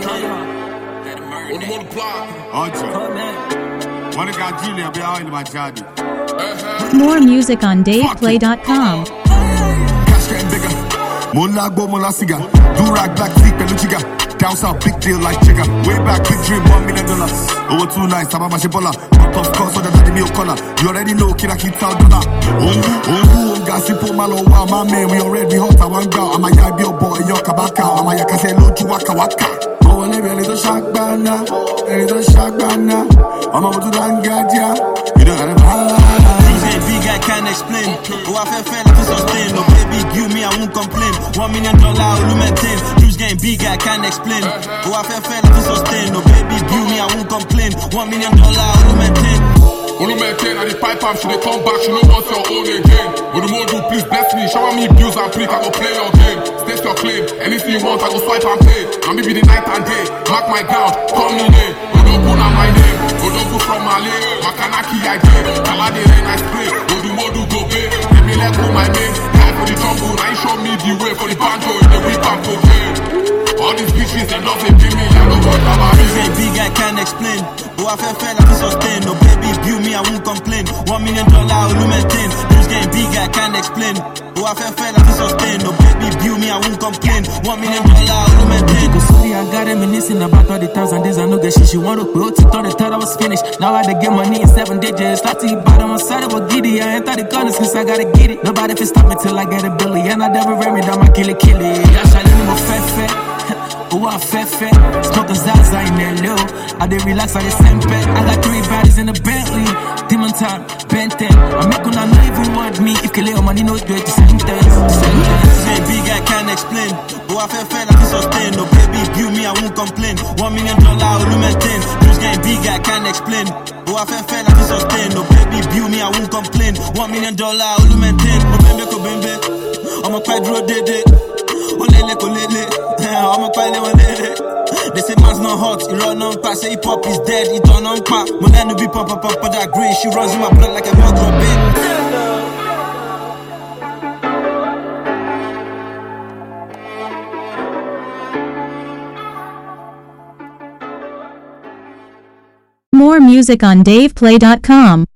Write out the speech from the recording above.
More music on DavePlay.com. Cash getting bigger. Mola go mola cigar. Do rag black thick peluchiga. Down south big deal like Jigga. Way back big dream $1 million. Over 2 nights I'm a mashibola. But of course other than the milk color. You already know kid I keep $1,000. Oh, Gasipo Malo wow my man we already hot. I want go. I'm a yabio boy yo kabaka. I'm a yakase lo waka waka. Oh, let me a little shock banana. A little shock banana. I'm a to Langadia. You don't have a big, I can't explain. Oh, I feel like to sustain. No baby, you me, I won't complain. $1 million, will maintain. Juice game big, I can't explain. Oh, I feel like to sustain. No baby, you me, I won't complain. $1 million, will maintain. Olu maintain, and the pipe up, she dey come back, she no wants your own again. But the more do, please bless me, shower me bills and please, I go play your game. State your claim, anything you want, I go swipe and pay. And maybe the night and day, mark my ground, call me name. Odogu na my name, Odogu from Mali, Makanaki I did, Kalade rain I spray, Odu Modu go pay. Let me let go my name, guy for the jungle, now you show me the way for the banjo, in the whip and cocaine. All these bitches, they love it, give me, I don't want about it. Big, I can't explain. Oh, I feel like to sustain. No baby, view me, I won't complain. $1 million, will maintain. This game big, I can't explain. Oh, I feel like to sustain. No baby, view me, I won't complain. $1 million, will maintain. Sorry, I got reminiscing about all the times and days I know that she want to quit. She thought I was finished. Now I had to get money in 7 digits. Start to eat bottom on side of a giddy. I ain't thought the gunners cause I gotta get it. Nobody can stop me till I get a billy. And I never ran me down my kill it. Yeah, shot in my fat. Oh, I fat. Smoking Zaza in there, low. I did relax, I did sempe. I got 3 bodies in the Bentley. Demon time, Benten. I make when I know even want me. If you little money, no do it, the same thing. Same big, I can't explain. Oh, I feel like to sustain. No baby, view me, I won't complain. $1 million, will maintain. This game big, I can't explain. Oh, I feel like to sustain. No baby, view me, I won't complain. $1 million, will maintain. Bembe. I'm a quadro dede. Olele kolele. I'm a pile one. They say man's not hot, he run on pass. Say hip hop is dead, he turn on pop. When I no be pop that green, she runs in my blood like a muggle More music on DavePlay.com.